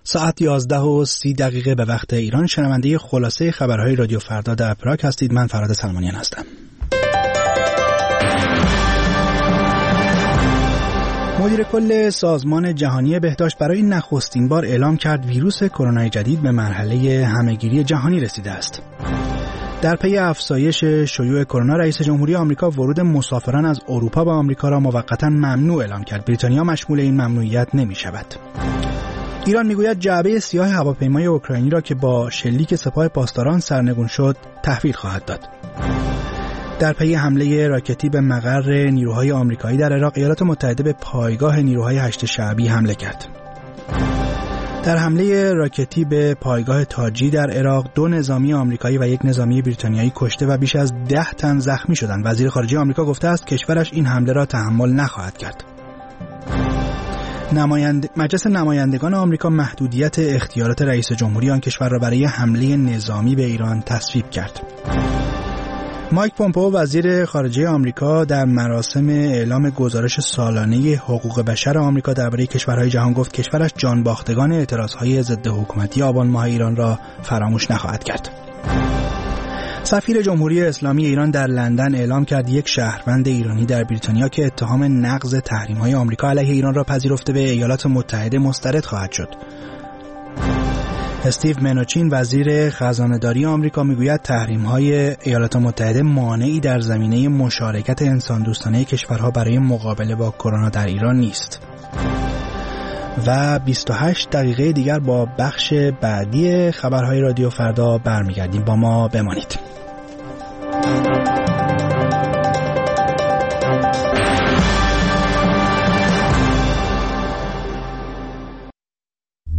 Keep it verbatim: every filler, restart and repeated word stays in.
ساعت یازده و سی دقیقه به وقت ایران. شنونده خلاصه خبرهای رادیو فردا در پراگ هستید. من فراد سلمانیان هستم. مدیر کل سازمان جهانی بهداشت برای نخستین بار اعلام کرد ویروس کرونا جدید به مرحله همهگیری جهانی رسیده است. در پی افزایش شیوع کرونا، رئیس جمهوری آمریکا ورود مسافران از اروپا به آمریکا را موقتا ممنوع اعلام کرد. بریتانیا مشمول این ممنوعیت نمی شود. ایران میگوید جعبه سیاه هواپیمای اوکراینی را که با شلیک سپاه پاسداران سرنگون شد تحویل خواهد داد. در پی حمله راکتی به مقر نیروهای آمریکایی در عراق، ایالات متحده به پایگاه نیروهای هشت شعبی حمله کرد. در حمله راکتی به پایگاه تاجی در عراق، دو نظامی آمریکایی و یک نظامی بریتانیایی کشته و بیش از ده تن زخمی شدند. وزیر خارجه آمریکا گفته است کشورش این حمله را تحمل نخواهد کرد. نماینده مجلس نمایندگان آمریکا محدودیت اختیارات رئیس جمهوری آن کشور را برای حمله نظامی به ایران تصویب کرد. مایک پومپئو وزیر خارجه آمریکا در مراسم اعلام گزارش سالانه حقوق بشر آمریکا درباره کشورهای جهان گفت کشورش جانباختگان اعتراضهای ضد حکومتی آبان ماه ایران را فراموش نخواهد کرد. سفیر جمهوری اسلامی ایران در لندن اعلام کرد یک شهروند ایرانی در بریتانیا که اتهام نقض تحریم‌های آمریکا علیه ایران را پذیرفته به ایالات متحده مسترد خواهد شد. استیو منوچین وزیر خزانه‌داری آمریکا میگوید تحریم‌های ایالات متحده مانعی در زمینه مشارکت انسان دوستانه کشورها برای مقابله با کرونا در ایران نیست. و بیست و هشت دقیقه دیگر با بخش بعدی خبرهای رادیو فردا برمیگردیم. با ما بمانید.